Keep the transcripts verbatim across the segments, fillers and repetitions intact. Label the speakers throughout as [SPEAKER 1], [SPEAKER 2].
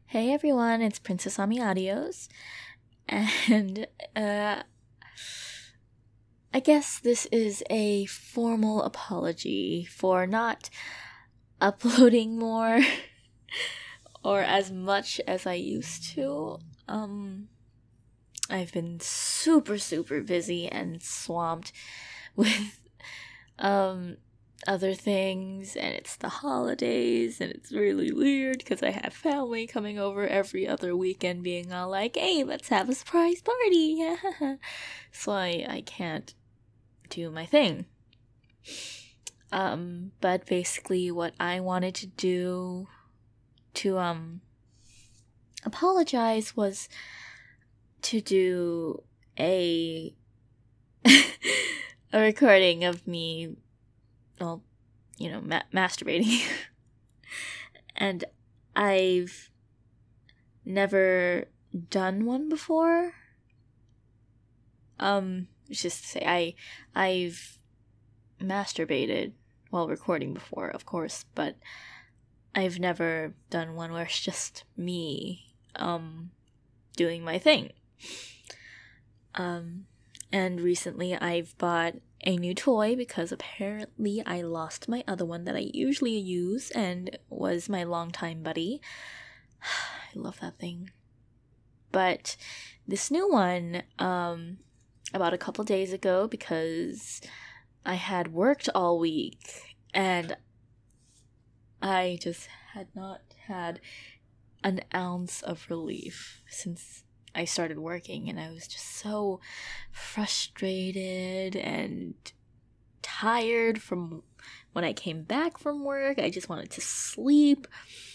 [SPEAKER 1] Hey everyone, it's Princess Ami Audios, and uh, I guess this is a formal apology for not uploading more or as much as I used to. Um, I've been super, super busy and swamped with um other things, and it's the holidays, and it's really weird because I have family coming over every other weekend being all like, hey, let's have a surprise party. So I, I can't do my thing. Um, but basically what I wanted to do to um apologize was to do a a recording of me, well, you know, ma- masturbating. And I've never done one before. Um, it's just to say, I, I've masturbated while recording before, of course, but I've never done one where it's just me, um, doing my thing. Um, and recently I've bought a new toy because apparently I lost my other one that I usually use and was my longtime buddy. I love that thing. But this new one, um, about a couple days ago, because I had worked all week and I just had not had an ounce of relief since I started working, and I was just so frustrated and tired from when I came back from work. I just wanted to sleep.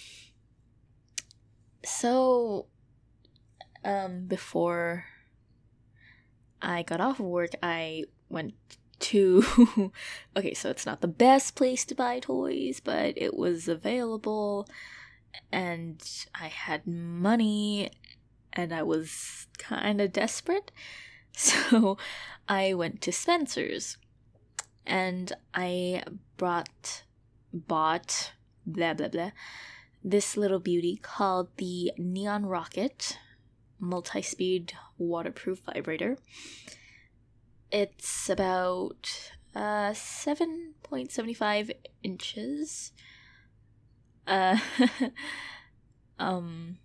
[SPEAKER 1] So, um, before I got off of work, I went to, okay, so it's not the best place to buy toys, but it was available, and I had money, and I was kind of desperate, so I went to Spencer's, and I brought, bought, blah blah blah, this little beauty called the Neon Rocket multi-speed waterproof vibrator. It's about uh, seven point seven five inches. Uh, um...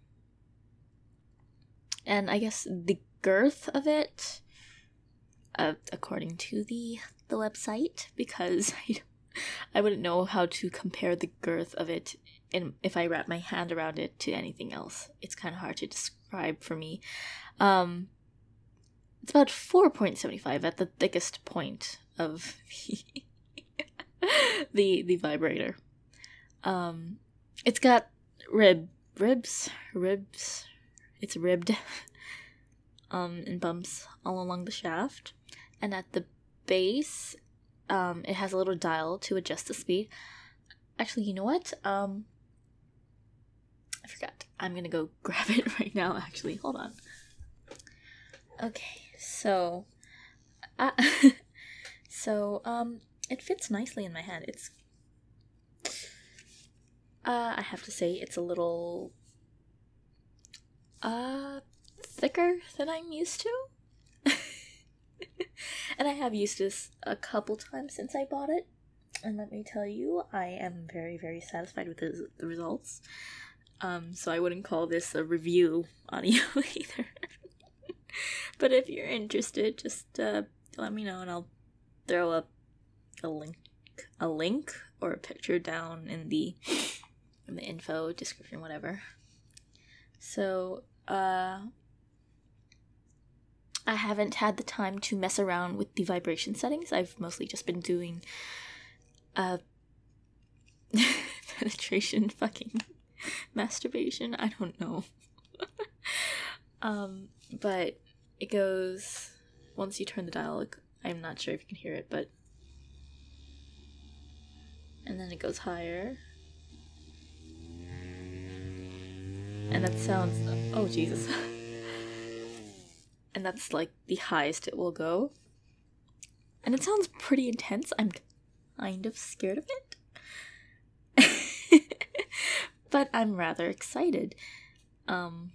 [SPEAKER 1] And I guess the girth of it, uh, according to the the website, because I, I wouldn't know how to compare the girth of it in, if I wrap my hand around it to anything else. It's kind of hard to describe for me. Um, it's about four point seven five at the thickest point of the the, the vibrator. Um, it's got rib ribs ribs. It's ribbed, um, and bumps all along the shaft. And at the base, um, it has a little dial to adjust the speed. Actually, you know what? Um, I forgot. I'm gonna go grab it right now, actually. Hold on. Okay, so... Uh, so, um, it fits nicely in my hand. It's... Uh, I have to say, it's a little... Uh, thicker than I'm used to. And I have used this a couple times since I bought it. And let me tell you, I am very, very satisfied with the, the results. Um, so I wouldn't call this a review audio either. But if you're interested, just uh, let me know and I'll throw up a link, a link or a picture down in the, in the info, description, whatever. So, uh, I haven't had the time to mess around with the vibration settings. I've mostly just been doing, uh, penetration, fucking masturbation. I don't know. um, but it goes, once you turn the dial, I'm not sure if you can hear it, but, and then it goes higher. And that sounds, oh Jesus. And that's like the highest it will go. And it sounds pretty intense. I'm kind of scared of it. But I'm rather excited. Um,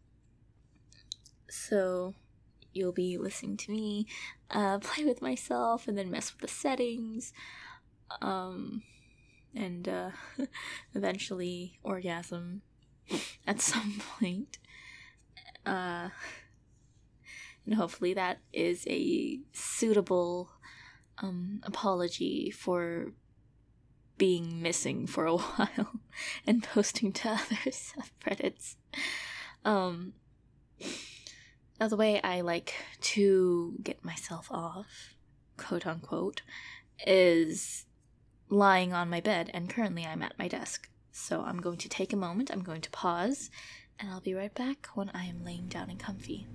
[SPEAKER 1] so you'll be listening to me uh, play with myself and then mess with the settings, um, and uh, eventually orgasm at some point. Uh, and hopefully that is a suitable um, apology for being missing for a while and posting to other subreddits. Um, now, the way I like to get myself off, quote unquote, is lying on my bed, and currently I'm at my desk. So I'm going to take a moment, I'm going to pause, and I'll be right back when I am laying down and comfy.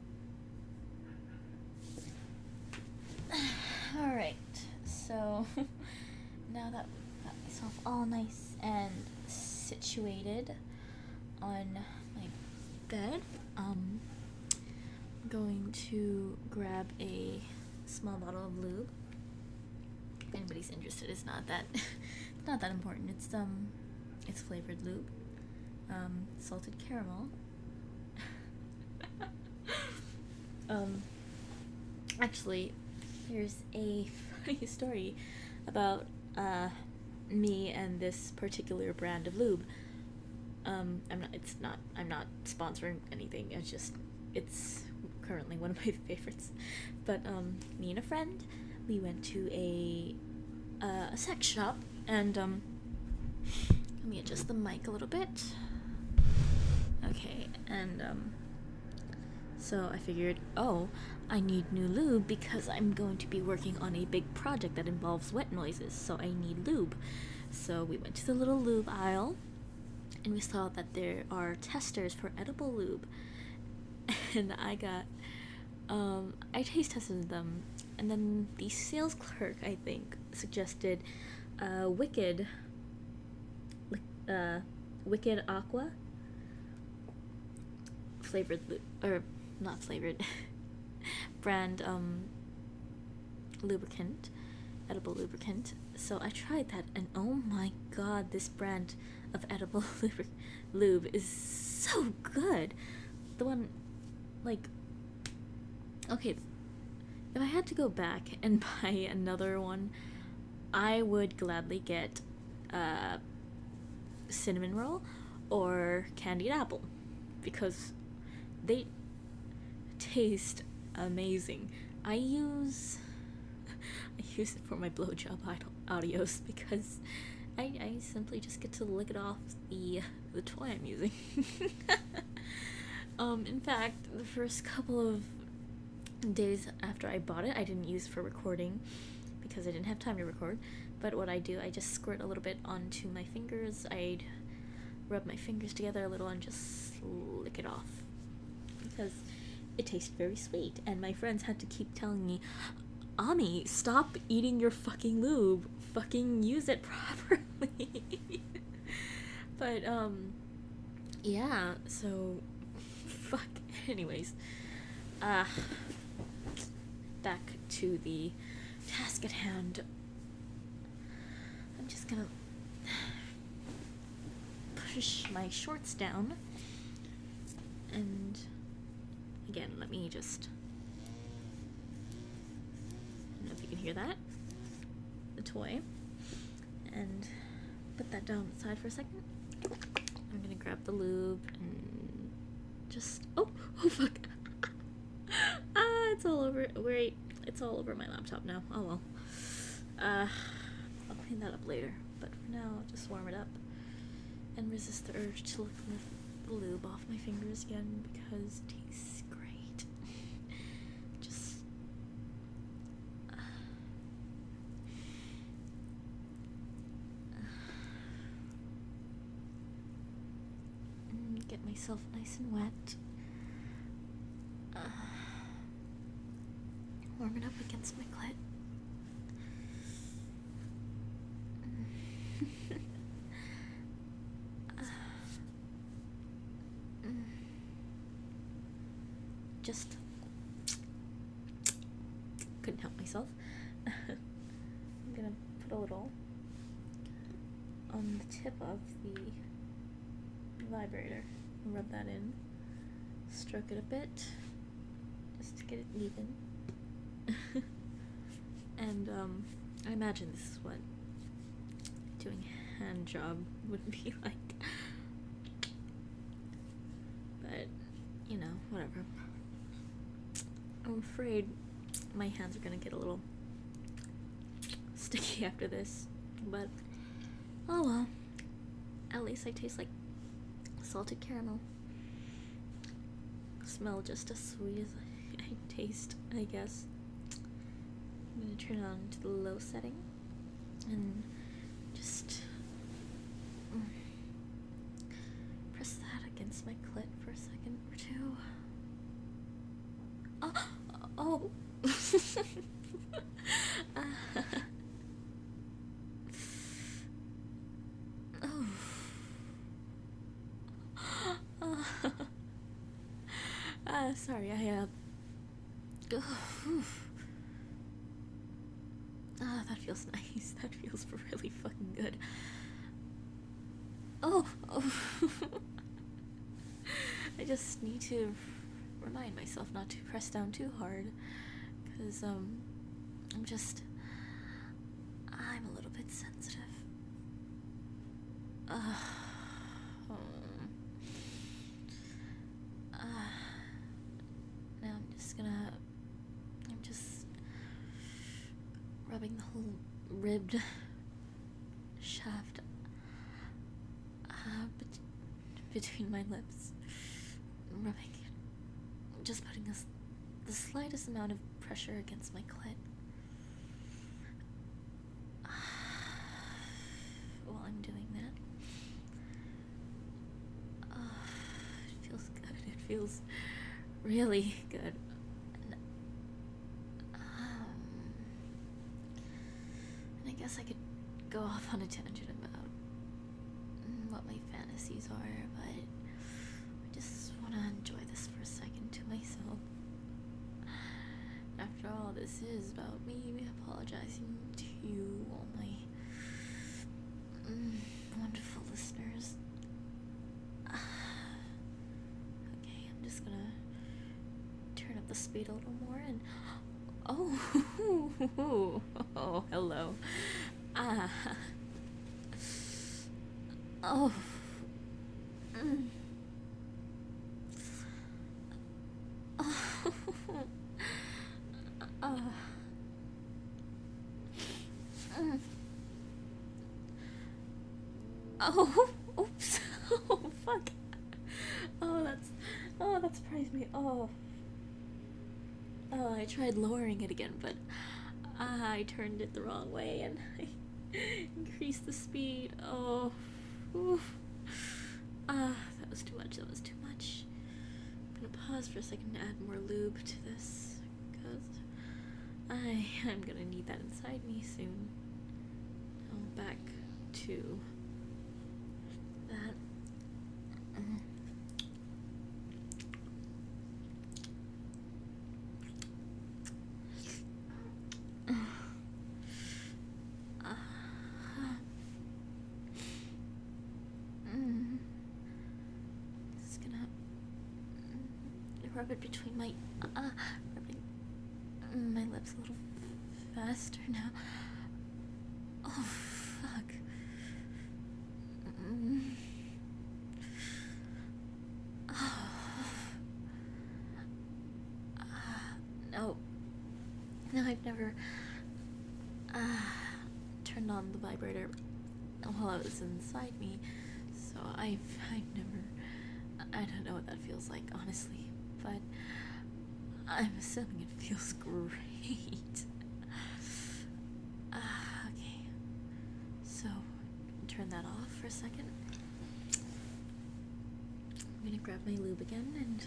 [SPEAKER 1] Alright, so now that I've got myself all nice and situated on my bed, um, I'm going to grab a small bottle of lube. If anybody's interested, it's not that it's not that important. It's um it's flavored lube. Um, salted caramel. um actually there's a funny story about uh me and this particular brand of lube. Um, I'm not. It's not. I'm not sponsoring anything. It's just. It's currently one of my favorites. But um, me and a friend, we went to a uh, a sex shop, and um, let me adjust the mic a little bit. Okay, and um, so I figured, oh, I need new lube because I'm going to be working on a big project that involves wet noises, so I need lube. So we went to the little lube aisle, and we saw that there are testers for edible lube. And I got, um, I taste tested them, and then the sales clerk, I think, suggested uh, Wicked, uh, Wicked Aqua flavored lube, or not flavored, brand, um, lubricant, edible lubricant. So I tried that, and oh my god, this brand of edible lube, lube is so good. The one, like, okay, if I had to go back and buy another one, I would gladly get uh, cinnamon roll or candied apple, because they taste amazing. I use I use it for my blowjob audios because I, I simply just get to lick it off the the toy I'm using. um, in fact, the first couple of days after I bought it, I didn't use it for recording because I didn't have time to record. But what I do, I just squirt a little bit onto my fingers. I'd rub my fingers together a little and just lick it off because it tastes very sweet. And my friends had to keep telling me, Ami, stop eating your fucking lube. Fucking use it properly. But, um, yeah, so, fuck. Anyways, uh, back to the task at hand. I'm just gonna push my shorts down. And, again, let me just... I don't know if you can hear that. The toy. And put that down aside for a second. I'm gonna grab the lube and just... Oh! Oh, fuck! Ah, it's all over... Wait, it's all over my laptop now. Oh, well. Uh, I'll clean that up later. But for now, I'll just warm it up. And resist the urge to lick the lube off my fingers again because it tastes great. Just... Uh, get myself nice and wet. Uh, warm it up against my clit. Just couldn't help myself. I'm gonna put a little on the tip of the vibrator rub that in, stroke it a bit, just to get it even. And um, I imagine this is what doing a hand job would be like. But, you know, whatever. I'm afraid my hands are gonna get a little sticky after this, but oh well. At least I taste like salted caramel. Smell just as sweet as I taste, I guess. I'm gonna turn it on to the low setting and just mm, press that against my clit for a second or two. Oh, oh. uh, oh. Uh, uh, sorry, I, uh, ah, that feels nice. That feels really fucking good. Oh, oh. I just need to remind myself not to press down too hard, because, um, I'm just, I'm a little bit sensitive. Uh, um, uh, now I'm just gonna, I'm just rubbing the whole ribbed shaft uh, bet- between my lips, rubbing it, just putting this, the slightest amount of pressure against my clit. While I'm doing that. Oh, it feels good. It feels really good. And, um, and I guess I could go off on a tangent about what my fantasies are, but I just want to enjoy this for a second to myself. After all, this is about me apologizing to you, all my mm, wonderful listeners. Okay, I'm just gonna turn up the speed a little more and oh, oh, hello. Ah, oh, mm. Oh. Uh, mm. Oh, oops. Oh, fuck. Oh, that's, oh, that surprised me. Oh. Oh, I tried lowering it again, but uh, I turned it the wrong way and I increased the speed. Oh. Oof. Ah, uh, that was too much. That was too much. I'm gonna pause for a second to add more lube to this, because I am gonna need that inside me soon. Now back to that. Uh, uh, mm, just gonna rub it between my uh, rubbing my lips a little faster now. Oh, fuck. Mm. Oh. Uh, no. No, I've never uh, turned on the vibrator while it was inside me, so I've, I've never, I don't know what that feels like, honestly, but I'm assuming it feels great. Uh, okay, so turn that off for a second. I'm gonna grab my lube again and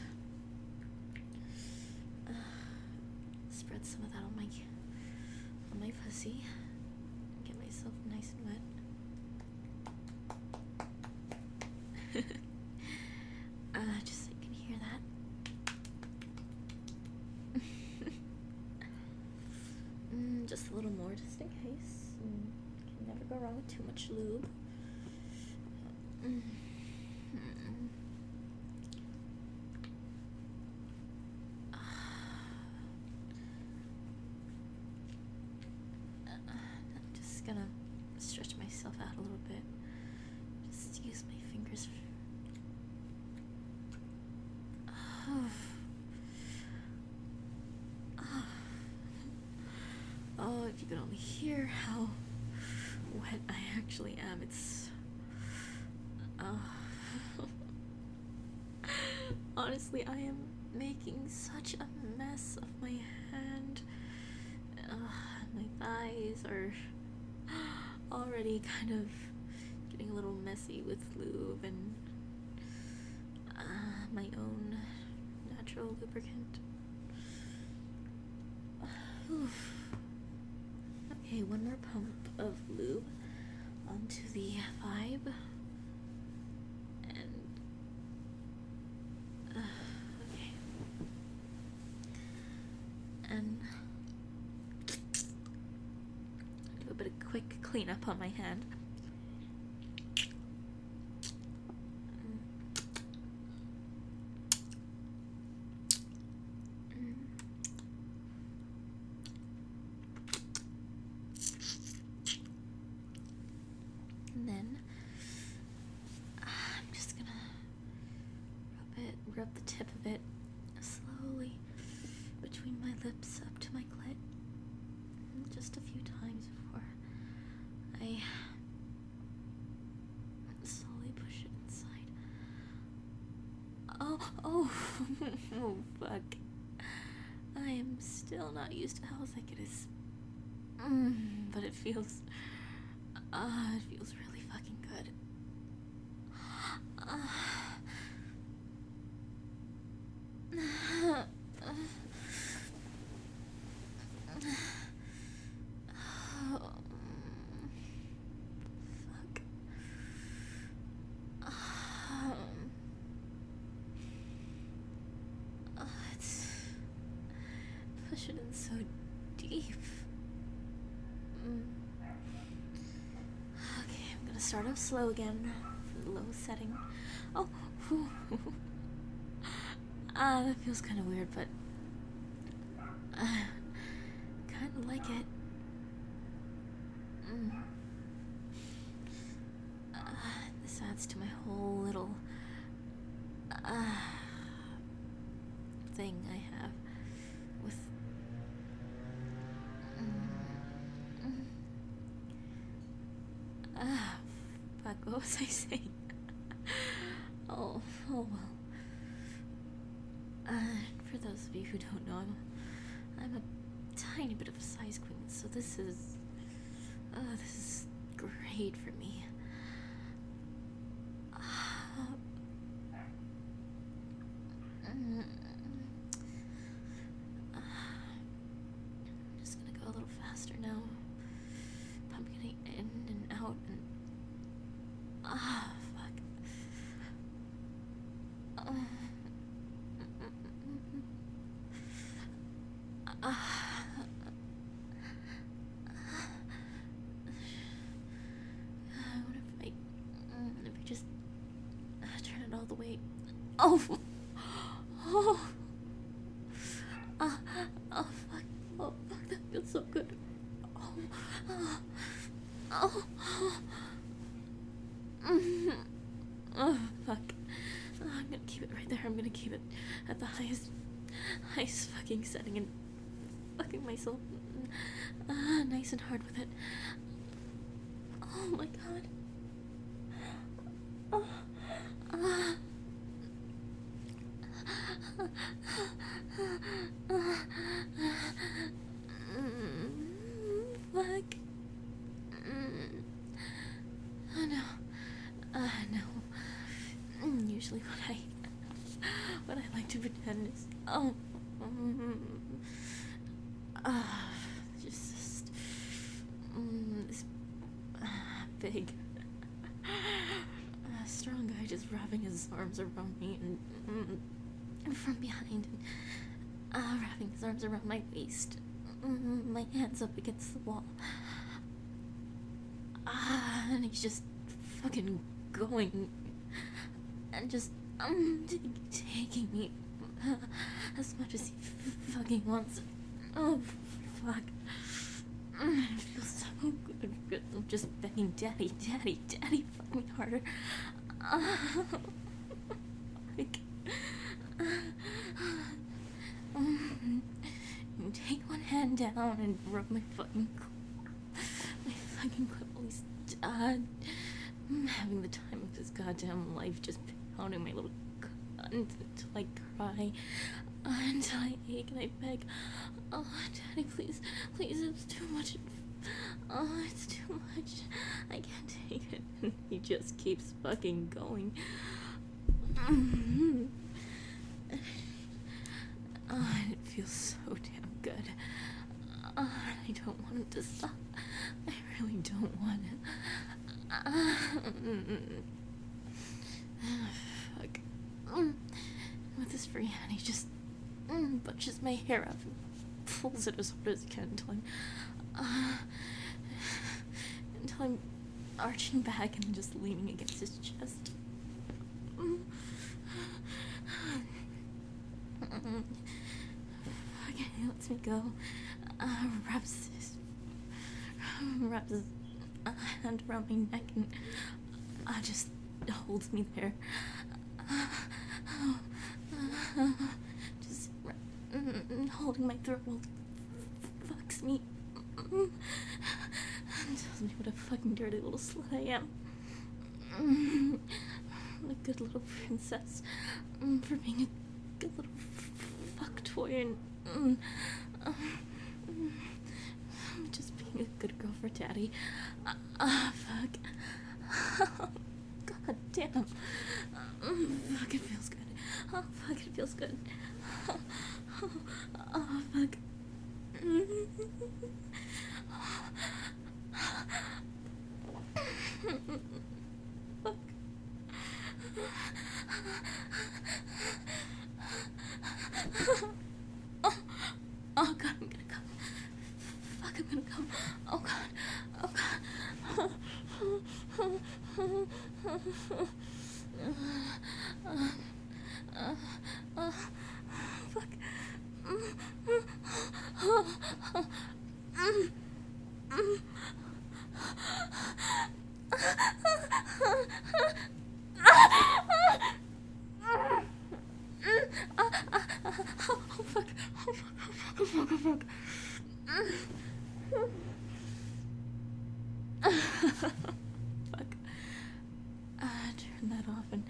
[SPEAKER 1] uh, spread some of that on my on my pussy. Get myself nice and wet. uh, just so you can hear that. mm, just a little more, just in case. Mm, can never go wrong with too much lube. Mm. a bit. Just use my fingers. Oh. Oh. Oh, if you could only hear how wet I actually am. It's... Oh. Honestly, I am making such a mess of my hand. Uh, my thighs are already kind of getting a little messy with lube and uh, my own natural lubricant. Oof. Okay, one more pump of lube onto the vibe. And uh, okay. And do a bit of quick cleanup on my hand. And then I'm just gonna rub it, rub the tip of it slowly between my lips up to my clit, just a few times before I slowly push it inside. Oh, oh, oh, fuck. I am still not used to how thick it is. Mm, but it feels, uh, it feels really fucking good. Uh, fuck. Um, uh, it's push it in so deep. Mm. Okay, I'm gonna start off slow again from the low setting. Oh, ah, uh, that feels kind of weird, but uh, kind of like it. Mm. Uh, this adds to my whole little uh, thing I have with. Mm, mm. Ah, fuck, what was I saying? oh, oh well. Uh, for those of you who don't know, I'm a, I'm a tiny bit of a size queen, so this is, uh, this is great for me. Uh, mm, uh, I'm just gonna go a little faster now. Pumping it in and out and ah, fuck. Uh, uh, I wonder if I, if I just uh, turn it all the way. Oh, oh, uh, oh, fuck, oh, fuck, that feels so good. Oh, oh, oh, oh, mm, oh fuck. Oh, I'm gonna keep it right there. I'm gonna keep it at the highest, highest fucking setting and fucking myself uh, nice and hard with it. Oh my god. Oh. Uh. Mm, fuck. Mm. Oh no. Uh, no. Usually what I what I like to pretend is oh mm, uh, just, just mm, this uh, big uh, strong guy just wrapping his arms around me and, mm, from behind and uh, wrapping his arms around my waist, mm, my hands up against the wall, uh, and he's just fucking going and just um t- taking me uh, as much as he f- fucking wants. Oh fuck. It feels so good. I'm just begging Daddy, Daddy, Daddy, fuck me harder. Uh, like, um, take one hand down and rub my fucking, my fucking clothes. Uh, I'm having the time of this goddamn life, just pounding my little cunt until I cry, uh, until I ache and I beg. Oh, Daddy, please, please, it's too much. Oh, it's too much. I can't take it. And he just keeps fucking going. Oh, and it feels so damn good. Oh, I don't want it to stop. I really don't want it. Oh, fuck. With his free hand, he just bunches my hair up and pulls it as hard as he can until I'm, uh, until I'm arching back and just leaning against his chest. Okay, he lets me go. Uh, wraps his, wraps his uh, hand around my neck and uh, just holds me there. Uh, uh, just uh, holding my throat while he fucks me. And tells me what a fucking dirty little slut I am. A good little princess for being a good little fuck toy and um, um, just being a good girl for Daddy. Ah, uh, fuck. God damn. Um, fuck, it feels good. Oh, fuck, it feels good. Oh, oh, oh fuck. Fuck. Oh, oh God, I'm gonna come. Fuck, I'm gonna come. Oh God, oh God. Uh, uh, uh, fuck. Oh fuck, oh fuck, oh fuck, oh fuck, oh fuck. Fuck. Uh, turn that off and...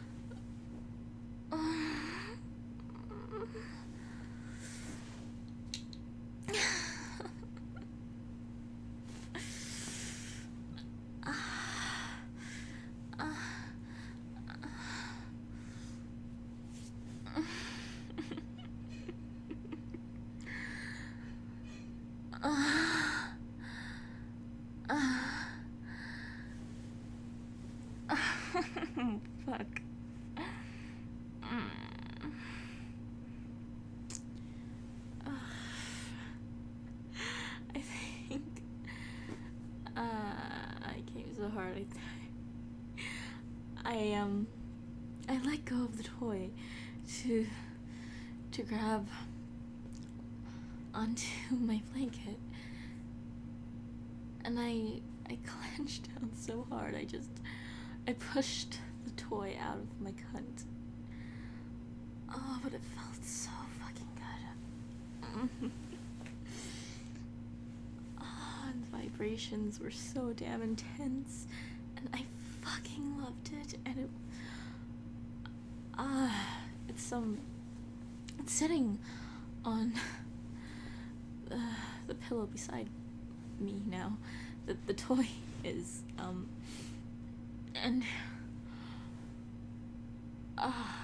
[SPEAKER 1] Fuck. I think uh, I came so hard. I, I um, I let go of the toy to to grab onto my blanket, and I I clenched down so hard. I just I pushed the toy out of my cunt. Oh, but it felt so fucking good. Oh, and the vibrations were so damn intense, and I fucking loved it. And it, ah, uh, it's some, um, it's sitting on the, the pillow beside me now. The the toy is um. And, ah,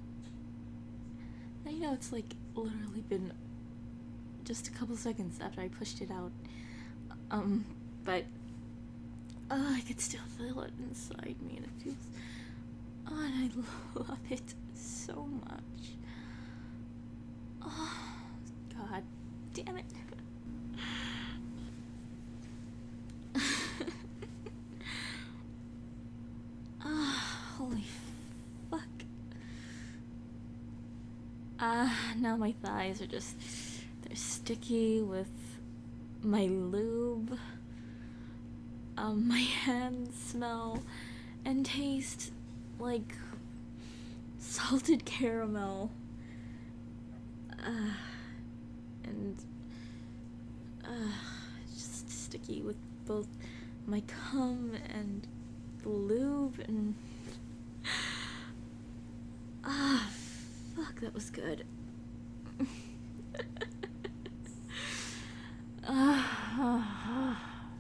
[SPEAKER 1] uh, you know, it's like literally been just a couple seconds after I pushed it out, um, but, oh, I could still feel it inside me, and it feels, oh, and I love it so much. Oh, God damn it. Holy fuck. Ah, uh, now my thighs are just, they're sticky with my lube, um, my hands smell and taste like salted caramel. Uh, and uh, just sticky with both my cum and the lube, and ah, fuck, that was good. uh,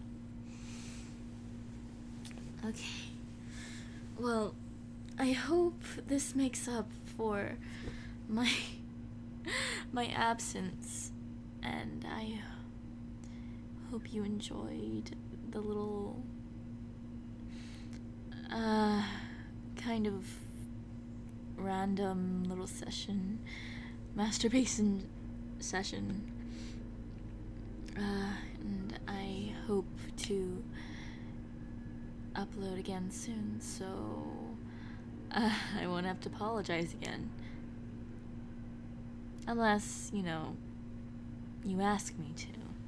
[SPEAKER 1] okay. Well, I hope this makes up for my my absence, and I hope you enjoyed the little uh kind of random little session, masturbation session. Uh, and I hope to upload again soon, so uh, I won't have to apologize again. Unless, you know, you ask me to.